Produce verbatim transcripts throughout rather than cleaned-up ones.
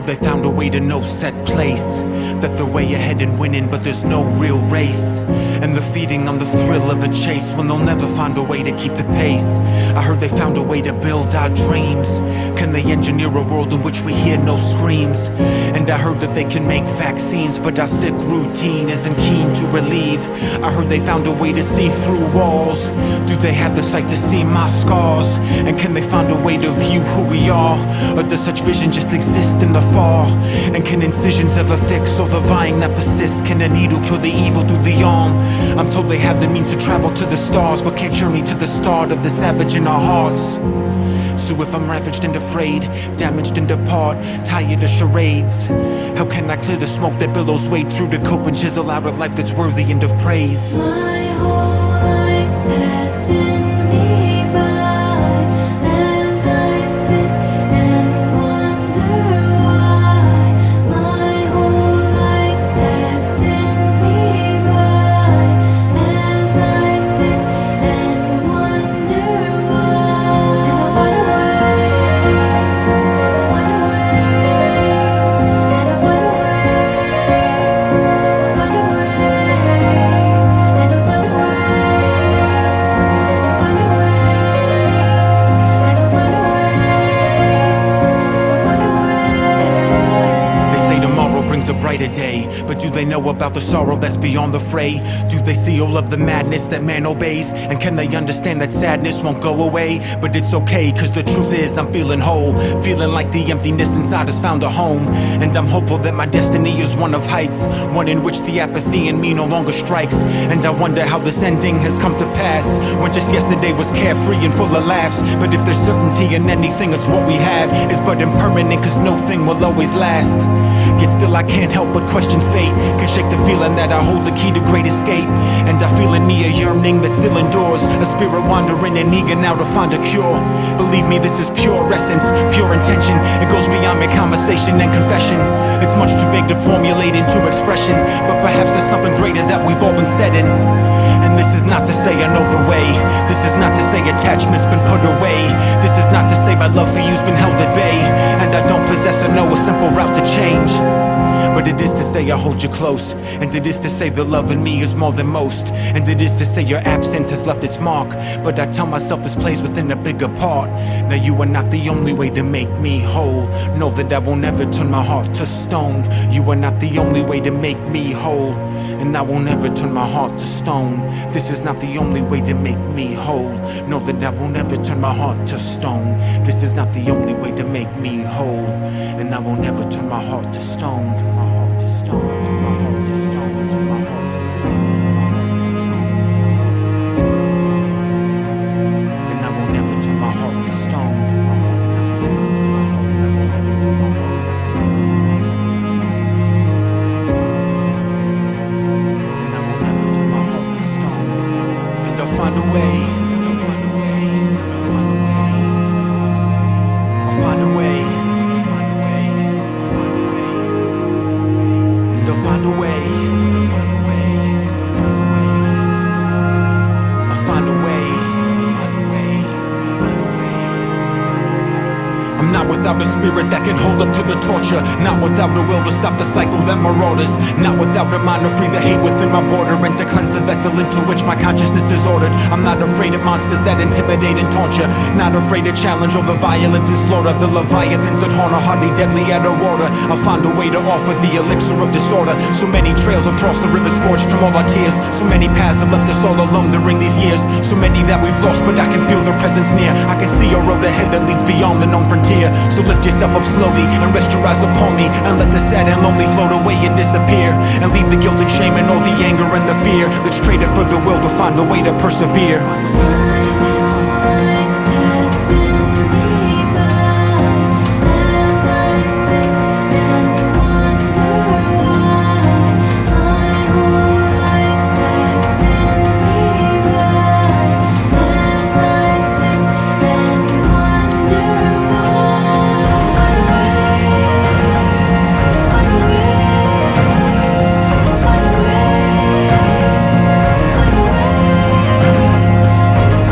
heard they found a way to no set place, that the way ahead and winning, but there's no real race. And they're feeding on the thrill of a chase when they'll never find a way to keep the pace. I heard they found a way to build our dreams. Can they engineer a world in which we hear no screams? And I heard that they can make vaccines, but our sick routine isn't keen to relieve. I heard they found a way to see through walls. Do they have the sight to see my scars? And can they find a way to view who we are? Or does such vision just exist in the far? And can incisions ever fix all the vying that persists? Can a needle cure the evil through the arm? I'm told they have the means to travel to the stars, but can't journey to the start of the savage in our hearts. So if I'm ravaged and afraid, damaged and apart, tired of charades, how can I clear the smoke that billows wade through to cope and chisel out a life that's worthy and of praise? My whole life's passing me by as I sit and wonder why. My whole life's passing me by as I sit and wonder why. I'll find a way, and I'll find a way, I'll find a way, and I'll find a way, I'll find a way, and I'll find a way, I'll find a way. They say tomorrow brings a brighter day, but do they know about the sorrow that's beyond the fray? Do they see all of the madness that man obeys? And can they understand that sadness won't go away? But it's okay, cause the truth is I'm feeling whole, feeling like the emptiness inside has found a home. And I'm hopeful that my destiny is one of heights, one in which the apathy in me no longer strikes. And I wonder how this ending has come to pass, when just yesterday was carefree and full of laughs. But if there's certainty in anything, it's what we have is but impermanent, cause no thing will always last. Yet still I can't help but question fate, can shake the feeling that I hold the key to great escape. And I feel in me a yearning that still endures, a spirit wandering and eager now to find a cure. Believe me, this is pure essence, pure intention. It goes beyond mere conversation and confession. It's much too vague to formulate into expression, but perhaps there's something greater that we've all been setting. And this is not to say I know the way, this is not to say attachment's been put away, this is not to say my love for you's been held at bay, and I don't possess or know a simple route to change. But it is to say I hold you close, and it is to say the love in me is more than most, and it is to say your absence has left its mark. But I tell myself this plays within a bigger part. Now you are not the only way to make me whole, know that I will never turn my heart to stone. You are not the only way to make me whole, and I will never turn my heart to stone. This is not the only way to make me whole, know that I will never turn my heart to stone. This is not the only way to make me whole, and I will never turn my heart to stone. And I will never turn my heart to stone. And I will never turn my heart to stone. And I'll find a way. I'll find a way. And I'll find a way. I'll find a way. I'm not without a spirit that can hold up to the torture, not without a will to stop the cycle that marauders, not without a mind to free the hate within my border and to cleanse the vessel into which my consciousness is ordered. I'm not afraid of monsters that intimidate and taunt you, not afraid to challenge all the violence and slaughter, the leviathans that haunt are hardly deadly out of water. I'll find a way to offer the elixir of disorder. So many trails have crossed the rivers forged from all our tears, so many paths have left us all alone during these years, so many that we've lost, but I can feel their presence near. I can see a road ahead that leads beyond the known frontier. So lift yourself up slowly and rest your eyes upon me, and let the sad and lonely float away and disappear, and leave the guilt and shame and all the anger and the fear that's traded for the will to find a way to persevere. Find a way.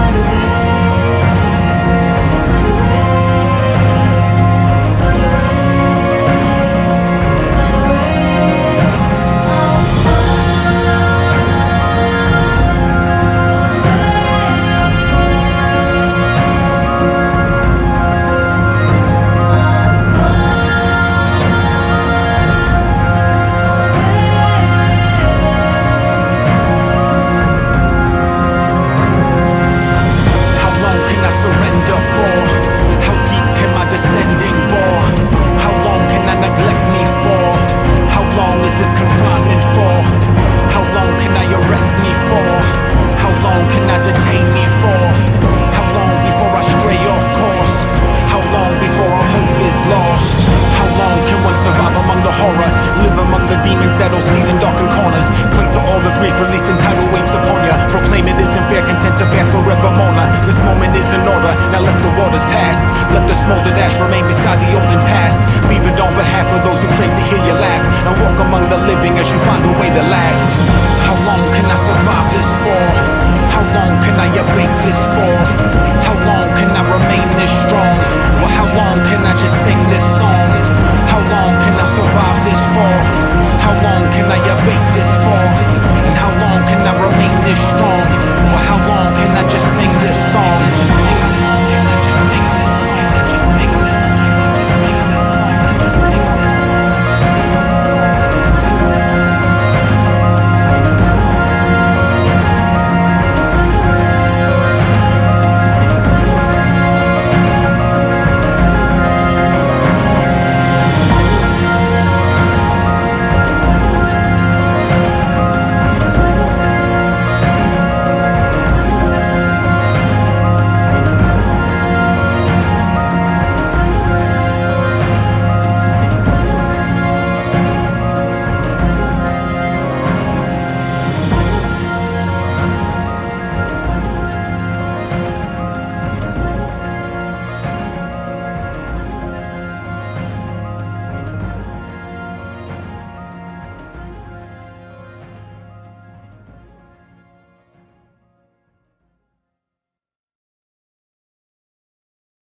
living as you find a way to last. How long can I survive this for? How long can I await this for? How long can I remain this strong? Well, how long can I just sing this song? How long can I survive this for? How long can I await this for? And how long can I remain this strong? Well, how long can I just sing this song?